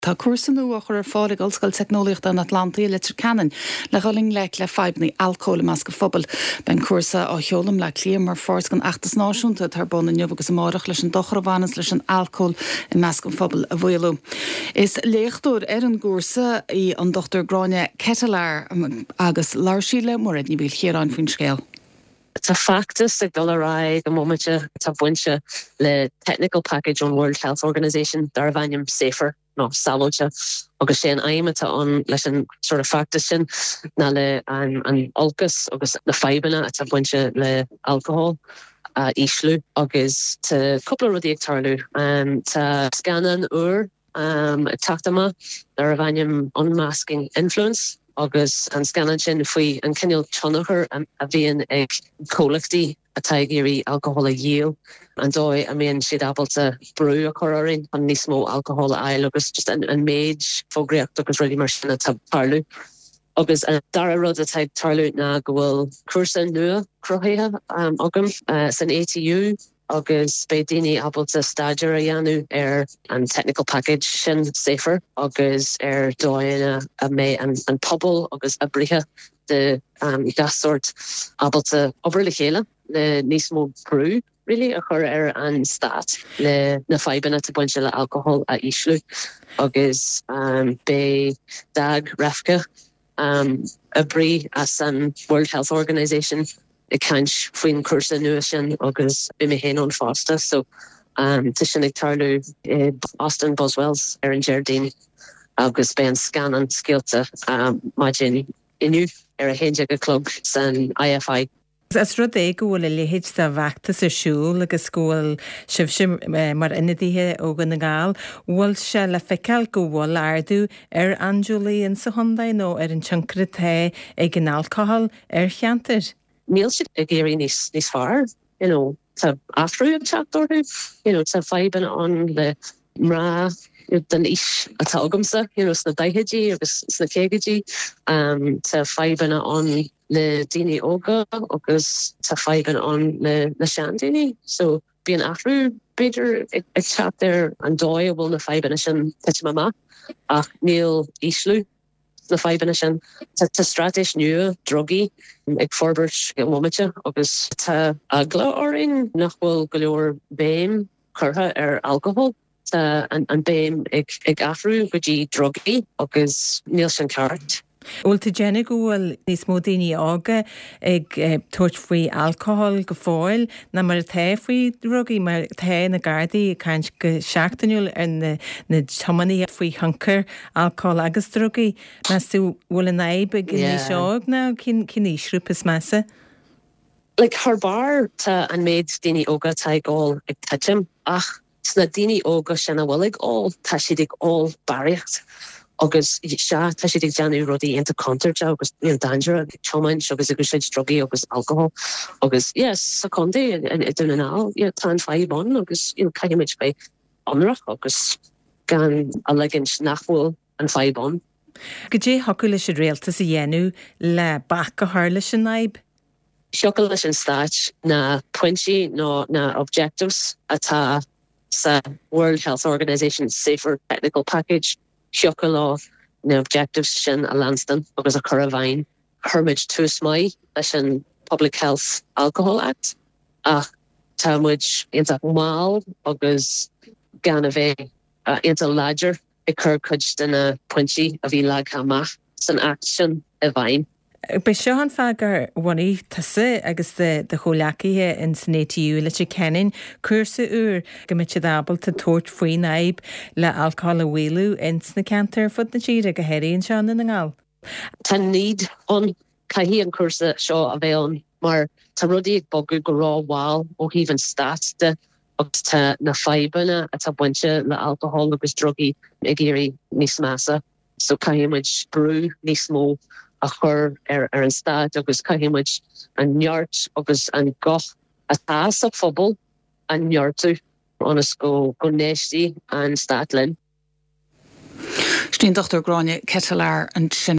Tá cuasan uach ar fáil Ollscoil Technoliacht an Atlantaí litir canan le roling le feibnaí alcóla meas go phobal ben cuasa á cheolam le clíam mar fás gan achtas náisiúnta tar bon na neamh agus amárach leis an dochravánas leis an alcól I meas go phobal a bhuiilú. Is léchtúir an gúrsa I an Dr. Gráine Ketelaar agus láirsíle mar ní bhíl chéarán faoin scéal. Tá factus ag dul ará go momente tá buinte le technical package on World Health Organization dar bhainnim safer no salóte agus sé an aimimeta an leis an sort of factus sin na le an olcus agus na feibanna a tá buinte le alcohol íslú agus tá cúpla rudí ag tarlú tá scanan tachtama dar bhainnim unmasking influence agus an scanan sin faoi an cinneal tionachar a bhíon ag cólachtaí atá géirí alcohol a dhéal an dói a mbeadh siad abalta brú a choráin an níos mó alcohol a ail agus just an méid fógraíocht agus ruí mar sinna tá tarlú. Agus dara rud atá tarlú na go bhfuil cuasa nua cruthaithe agam san ATU agus be daoine abalta staidéar a dhéanú an technical package sin safer agus dóine a mé an pobl agus a brithe de gasort abalta obair le chéile le níos mó brú really a chur an stat le na feibanna tá buinte le alcohol a íslú agus be dag rafca a brí as an World Health Organization I can't faoin cuasa nua sin agus be mé héan an fásta so tá sin ag tarlú Austin Boswells an Jardine agus be an scan an scéalta maidin inniu a héide go clog san IFI. As rud é go bhfuil léhéid sa bhaachtas ar siúil agus scóil sibhsim mar inadíthe ógan na gáil, bhfuil se le feiceáil go bhfuil ardú anjúlaí sa Hyundai nó an tionchrathe ag an alcohol cheantar. Níl siad a géirí níos fearr, tá afrú an teachtarthu, tá feiban an le mrá den is atá agamsa, sna daithidí agus sna céigeidí, tá feibanna an le daoine óga agus tá feiban an le seandaoine. So bí an afrú beidir ag teachtar an dói a bhfuil na feibanna sin teite mama ach níl íslú na feibanna sin. Tá stratéis nua drogaí ag forbairt go momente agus tá agla orin nach bhfuil go leor béim curtha alcohol tá an béim ag afrú go dtí drogaí agus níl sin ceart. Bhfuil tá déanamh go bhfuil níos mó daoine ága ag tuairt faoi alcohol go fáil na mar the faoi drogaí mar the na gardaí caint go seachtainúil ar na tomaní faoi hankar alcohol agus drogaí mas tú bhfuil an aib ag ní seog ná cin ísrúpas measa? Like haar bar tá an méid daoine óga tá ag gáil ag taitim ach sna daoine óga sin a bhfuil ag gáil tá siad ag gáil baríocht. Agus tá siad ag deanú rudaí anta contairte agus danger chomain agus agus siad drogaí agus alcohol agus sa condé duna ná tá an feibán agus caiimiid be anrach agus gan a legins nachhfuil an feibán. Go dé hocu leis a réaltas a dhéanú le bach go hála sin naib? Seocail leis an stáit na pointí nó na objectives atá sa World Health Organization Safer Technical Package seocail lá na objectives sin a Lanston agus a chur a bhain hermid tús mai leis an Public Health Alcohol Act ach támuid inta máil agus gan a bheith inta láidir I chur cuid duna pointí a bhí lag amach san act sin a bhain. Bei seo an feagar bhaí tasa agus de cholachaithe in san ATU le sé cenin cuasa úr go mit dabal tá tuairt faoi naib le alcohol a bhfuilú ins na cantar fud na tíre go héiríonn seán na ngáil. Tá níd an caihí an cuasa seo a bheith mar tá rudaí ag bogu go rá bháil ó híhann státe agus tá na feibanna a tá buinte le alcohol agus drogaí ag géirí níos measa. So caiimiid brú níos mó a chur an stad agus caiimiid an neart agus an goch atá sa phobal an neartú onas go néistí an stadlin. Stín Dr. Gráine Ketelaar an sin